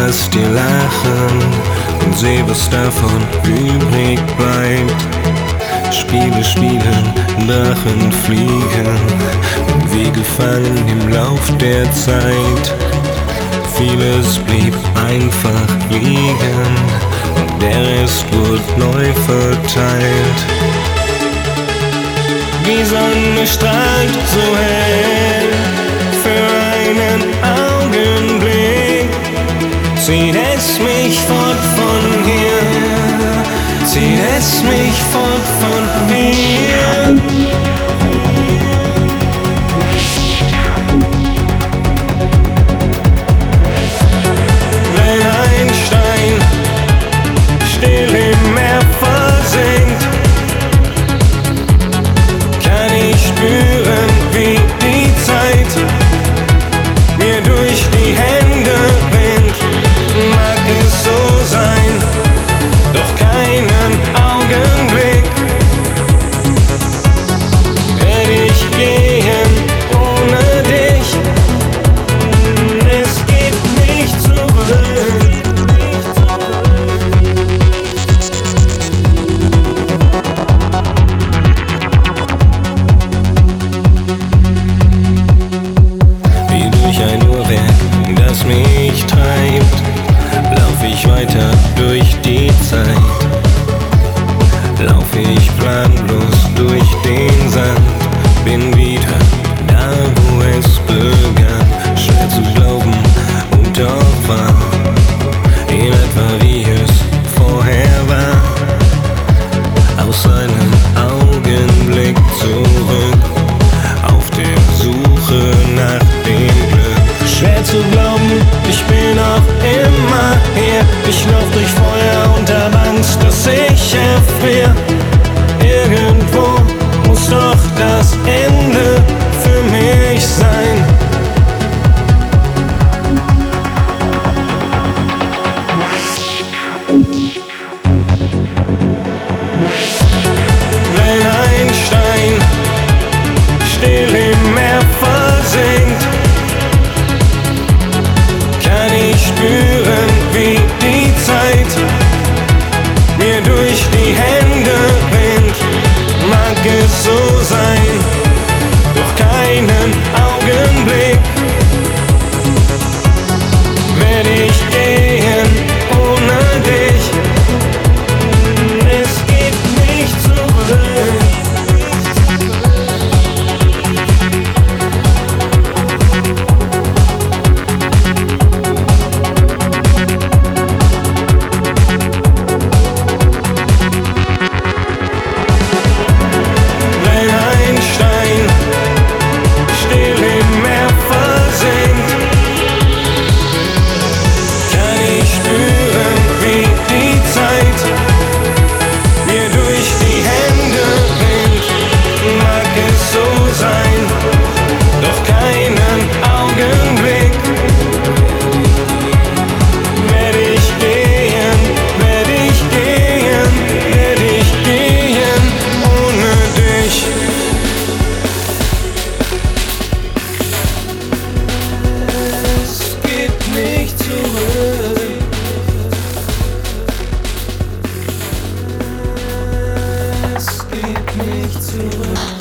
lass dir lachen und seh, was davon übrig bleibt. Spiele spielen, Drachen fliegen und Wege fallen im Lauf der Zeit. Vieles blieb einfach liegen und der Rest wurde neu verteilt. Die Sonne strahlt so hell für einen Augenblick, zieht es mich fort von hier, zieht es mich fort von hier. Wenn ein Stein still im Meer versinkt, kann ich spüren, wie die Zeit mir durch die Hände rinnt. Mag es so sein, doch keinen Augenblick werd ich gehen ohne dich. Es geht nicht zurück. Wie durch ein Uhrwerk, das mich treibt, lauf ich weiter durch die Zeit. Lauf ich planlos durch den Sand, bin wieder da, wo es begann. Schwer zu glauben und doch wahr, in etwa wie es vorher war. Aus einem Augenblick zurück, auf der Suche nach dem Glück. Schwer zu glauben, ich bin auch immer hier. Ich lauf durch Feuer und hab Angst, dass ich erfrier. Irgendwo muss doch das Ende für mich sein. Wenn ein Stein still im Meer versinkt, kann ich spüren, wie die Zeit mir durch die Hände rinnt. Mag es so sein, doch keinen Augenblick werd ich gehen ohne dich. Es geht nicht zurück. Wenn ein Stein still im Meer versinkt, kann ich spüren, wie die Zeit mir durch die Hände rinnt. Mag es so sein, doch keinen Augenblick werd ich gehen, werd ich gehen, werd ich gehen ohne dich. Es geht nicht zurück. Es geht nicht zurück.